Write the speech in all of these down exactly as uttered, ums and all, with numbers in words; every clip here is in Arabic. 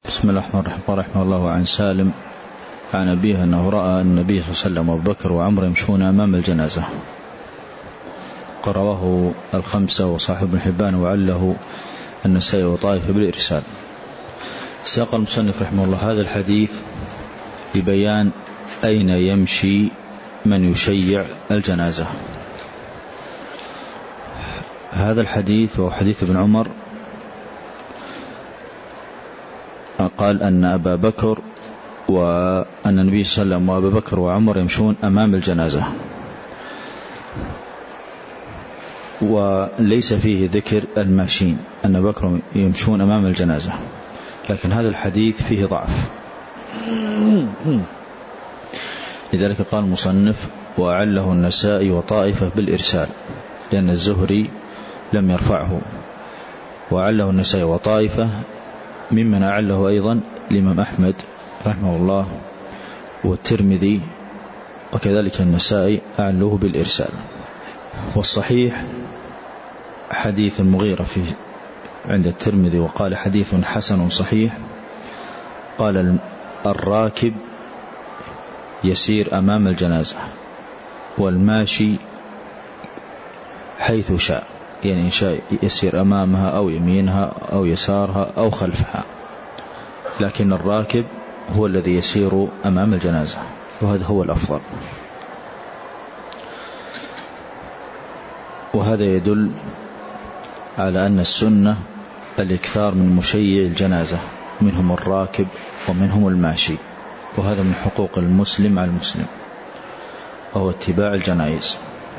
بسم الله الرحمن الرحيم. رحمه الله عن سالم عن أبيه أنه رأى النبي صلى الله عليه وسلم وأبو بكر وعمر يمشون أمام الجنازة. قرأه الخمسة وصاحب ابن حبان وعله النسائي وطائفة بالإرسال. ساق المصنف رحمه الله هذا الحديث ببيان أين يمشي من يشيع الجنازة. هذا الحديث هو حديث ابن عمر قال أن أبا بكر وأن النبي صلى الله عليه وسلم وأبا بكر وعمر يمشون أمام الجنازة، وليس فيه ذكر الماشين أن بكر يمشون أمام الجنازة، لكن هذا الحديث فيه ضعف، لذلك قال المصنف وأعله النسائي وطائفة بالإرسال، لأن الزهري لم يرفعه، وأعله النسائي وطائفة ممن أعله أيضا الإمام أحمد رحمه الله والترمذي، وكذلك النسائي أعله بالإرسال. والصحيح حديث المغيرة في عند الترمذي وقال حديث حسن صحيح، قال الراكب يسير أمام الجنازة والماشي حيث شاء، يعني إن شاء يسير أمامها أو يمينها أو يسارها أو خلفها، لكن الراكب هو الذي يسير أمام الجنازة، وهذا هو الأفضل. وهذا يدل على أن السنة الإكثار من مشيع الجنازة، منهم الراكب ومنهم الماشي، وهذا من حقوق المسلم على المسلم، وهو اتباع الجنائز.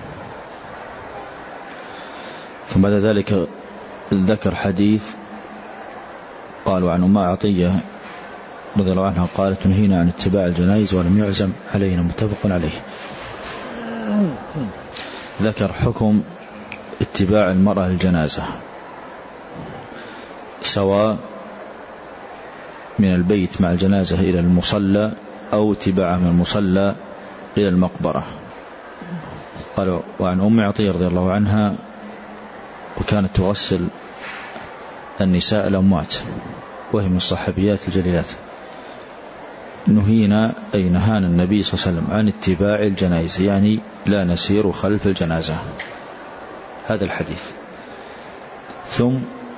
ثم بعد ذلك ذكر حديث قالوا عن أم عطية رضي الله عنها قالت نهينا عن اتباع الجنائز ولم يعزم علينا، متفق عليه. ذكر حكم اتباع المرأة الجنازة، سواء من البيت مع الجنازة إلى المصلى أو اتباعها من المصلى إلى المقبرة. قالوا وعن أم عطية رضي الله عنها وكانت تغسل النساء الأموات وهي من الصحابيات الجليلات، نهينا أي نهانا النبي صلى الله عليه وسلم عن اتباع الجنائز، يعني لا نسير خلف الجنازة. هذا الحديث. ثم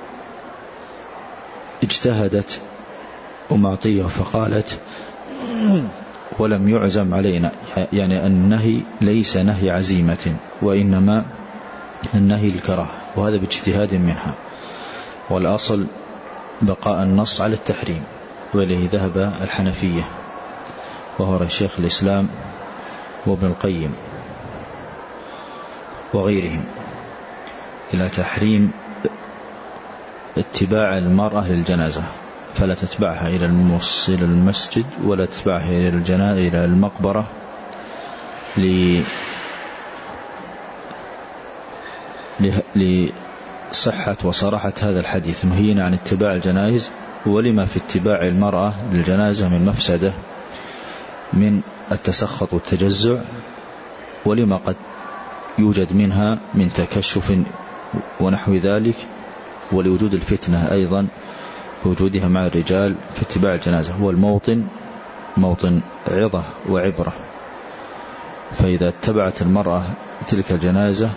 اجتهدت أم عطية فقالت ولم يعزم علينا، يعني النهي ليس نهي عزيمة، وإنما النهي الكراهة، وهذا باجتهاد منها، والأصل بقاء النص على التحريم، وإليه ذهب الحنفية وهو شيخ الإسلام وابن القيم وغيرهم، إلى تحريم اتباع المرأة للجنازة، فلا تتبعها إلى المسجد ولا تتبعها إلى الجنازة إلى المقبرة لصحة وصراحة هذا الحديث، نهينا عن اتباع الجنائز، ولما في اتباع المرأة للجنازة من مفسدة من التسخط والتجزع، ولما قد يوجد منها من تكشف ونحو ذلك، ولوجود الفتنة أيضا وجودها مع الرجال في اتباع الجنازة. هو الموطن موطن عظة وعبرة، فإذا اتبعت المرأة تلك الجنازة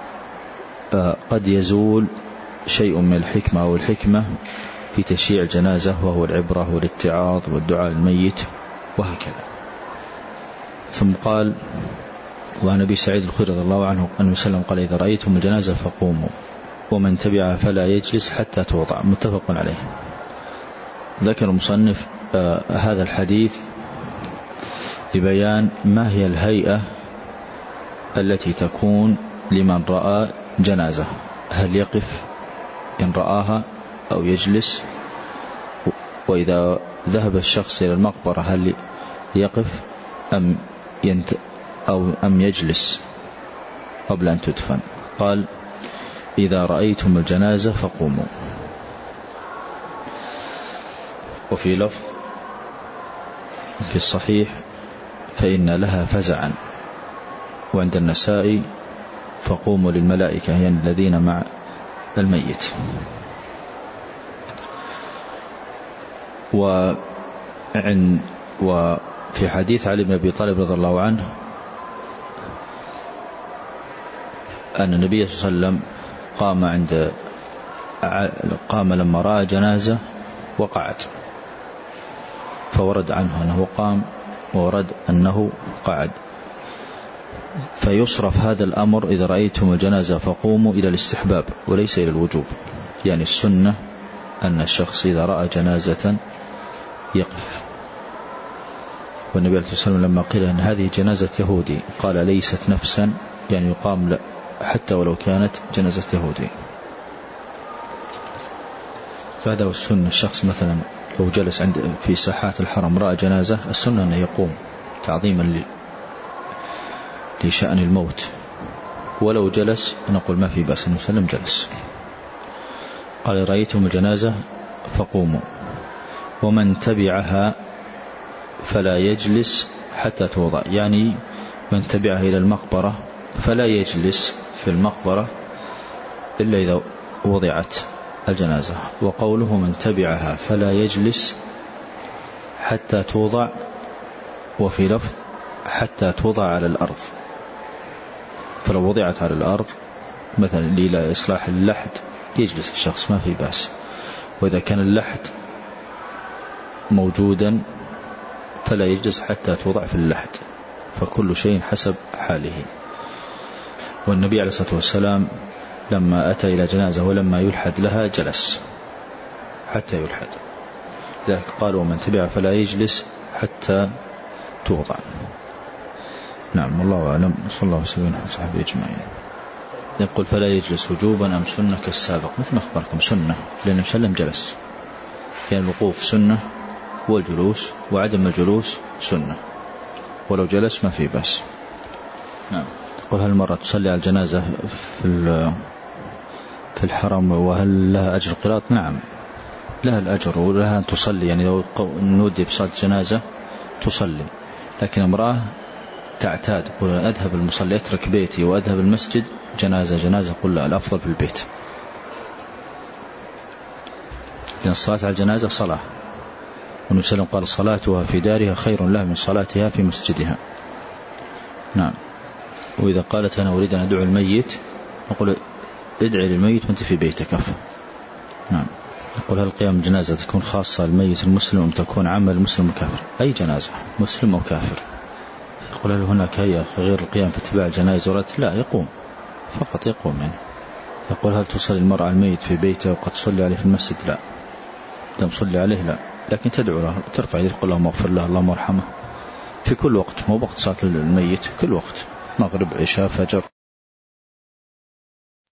قد يزول شيء من الحكمة أو الحكمة في تشييع الجنازة، وهو العبرة والاتعاظ والدعاء للميت وهكذا. ثم قال وعن أبي سعيد الخدري رضي الله عنه أنه وسلم قال إذا رأيتم الجنازة فقوموا ومن تبعها فلا يجلس حتى توضع، متفق عليه. ذكر المصنف آه هذا الحديث لبيان ما هي الهيئة التي تكون لمن رأى جنازة، هل يقف إن رآها أو يجلس، وإذا ذهب الشخص إلى المقبرة هل يقف أم ينت أو أم يجلس قبل أن تدفن. قال إذا رأيتم الجنازة فقوموا. وفي لفظ في الصحيح فإن لها فزعا، وعند النسائي فقوموا للملائكة، يعني الذين مع الميت. وعن وفي حديث علي بن أبي طالب رضي الله عنه أن النبي صلى الله عليه وسلم قام عند قام لما رأى جنازة وقعد، فورد عنه أنه قام وورد أنه قعد. فيصرف هذا الأمر إذا رأيتم الجنازة فقوموا إلى الاستحباب وليس إلى الوجوب. يعني السنة أن الشخص إذا رأى جنازة يقف. والنبي عليه الصلاة والسلام لما قيل أن هذه جنازة يهودي قال ليست نفسا، يعني يقام لا حتى ولو كانت جنازة يهودي. فهذا هو السنة. الشخص مثلا لو جلس عند في ساحات الحرم رأى جنازة، السنة أنه يقوم تعظيما لشأن الموت، ولو جلس نقول ما في بأس أنه سلم جلس. قال رأيتم الجنازة فقوموا، ومن تبعها فلا يجلس حتى توضع. يعني من تبعها إلى المقبرة فلا يجلس في المقبرة إلا إذا وضعت الجنازة. وقوله من تبعها فلا يجلس حتى توضع، وفي لفظ حتى توضع على الأرض. فلو وضعت على الأرض مثلا لإصلاح اللحد يجلس الشخص ما في بأس، وإذا كان اللحد موجودا فلا يجلس حتى توضع في اللحد، فكل شيء حسب حاله. والنبي عليه الصلاة والسلام لما أتى إلى جنازة ولما يلحد لها جلس حتى يلحد، لذلك قال ومن تبع فلا يجلس حتى توضع. نعم والله أعلم. صلى الله عليه وسلم وصحبه أجمعين. يقول فلا يجلس وجوبا أم سنة كالسابق؟ مثل ما أخبركم سنة، لأن مسلم جلس، يعني الوقوف سنة والجلوس وعدم الجلوس سنة، ولو جلس ما في بأس. نعم. يقول هل المرأة تصلي على الجنازة في في الحرم وهل لها أجر قراءة؟ نعم لها الأجر ولها أن تصلي، يعني لو نودي بصلاة جنازة تصلي. لكن امرأة تعتاد قل أذهب المصلي أترك بيتي وأذهب المسجد جنازة جنازة، قل لا، الأفضل في البيت، لأن الصلاة على الجنازة صلاة، والنبي صلى الله عليه وسلم قال صلاتها في دارها خير لها من صلاتها في مسجدها. نعم. وإذا قالت أنا أريد أن أدعو الميت نقول ادعي للميت وانت في بيتك كفى. نعم. يقول هل القيام بجنازة تكون خاصة الميت المسلم أم تكون عامة المسلم الكافر؟ أي جنازة مسلم أو كافر. يقول هل هناك هيئة غير القيام في اتباع الجنائز؟ لا، يقوم فقط، يقوم يعني. يقول هل تصلي المرأة الميت في بيته وقد تصلي عليه في المسجد؟ لا، دم صلي عليه لا، لكن تدعو له، ترفع يدك تقول اللهم اغفر له اللهم ارحمه في كل وقت، مو وقت صلاة الميت، كل وقت، مغرب عشاء فجر.